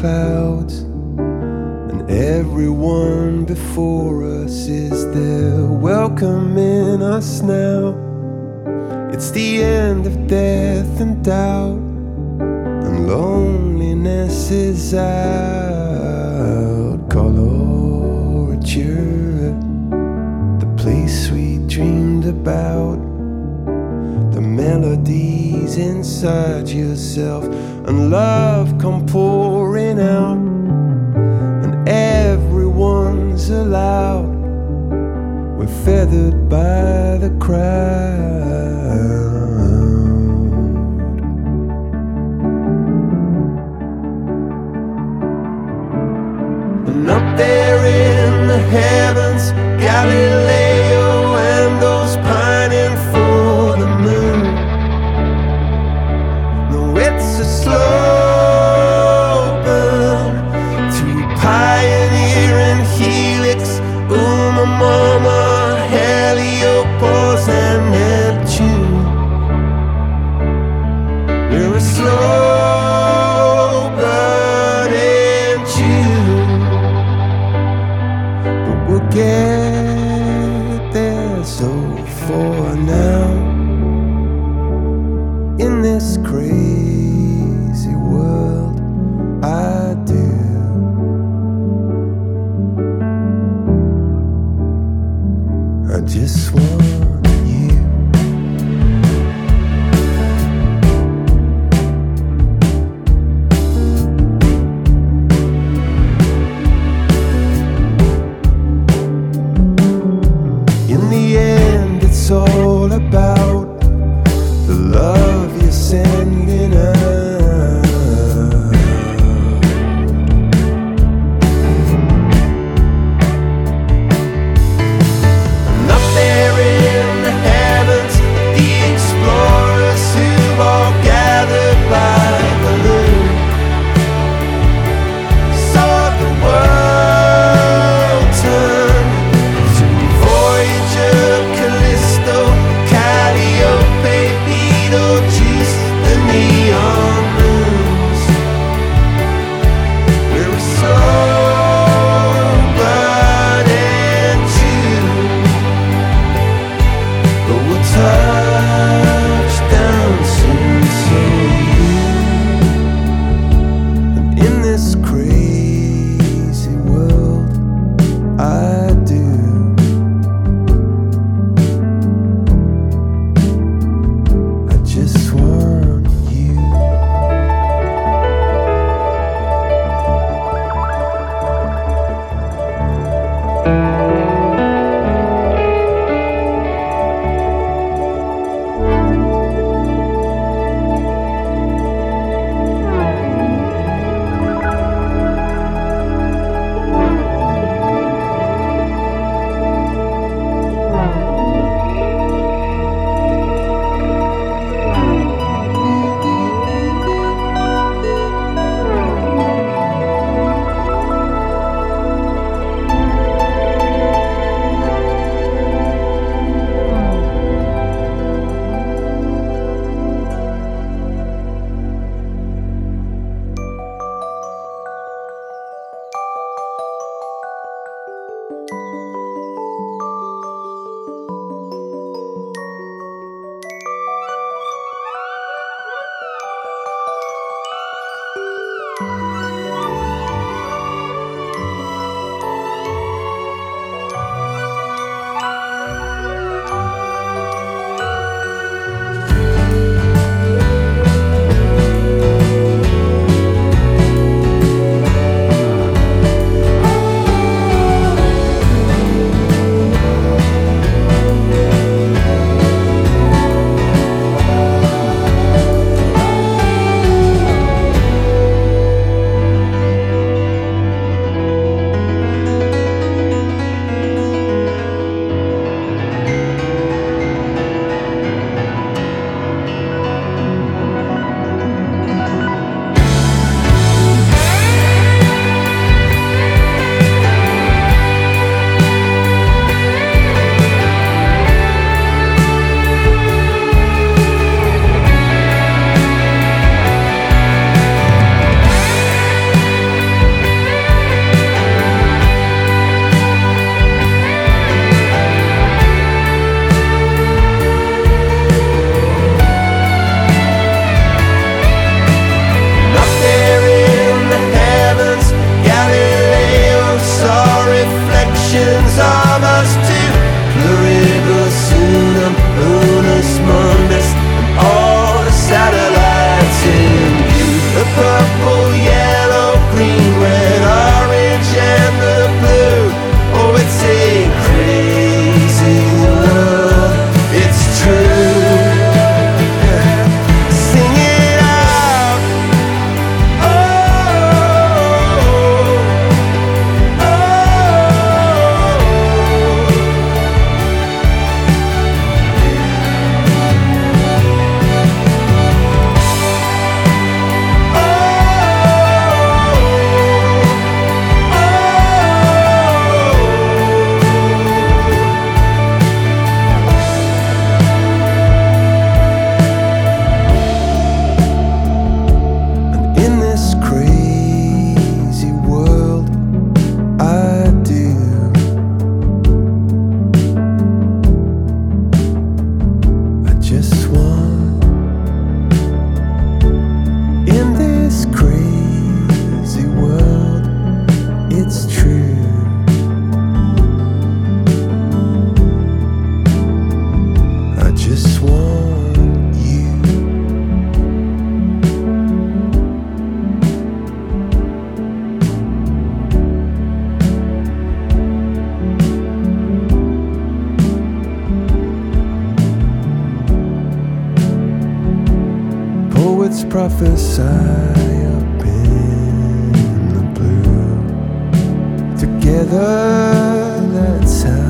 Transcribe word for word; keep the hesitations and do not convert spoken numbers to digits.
clouds, and everyone before us is there welcoming us now. It's the end of death and doubt, and loneliness is out. Colorature, the place we dreamed about, the melodies inside yourself, and love come pouring out, and everyone's allowed. We're feathered by the crowd. And up there in the heavens, Galileo and those pining for the moon. No, it's a slow burn to Pioneer and Helix, Uma, Mama, Heliopause and Neptune. We're a slow burn in June, but we'll get there. So for now, in this crazy world, I do. I just want you. In the end, it's all about the love you're sending out. And up there in prophesy up in the blue. Together, that's how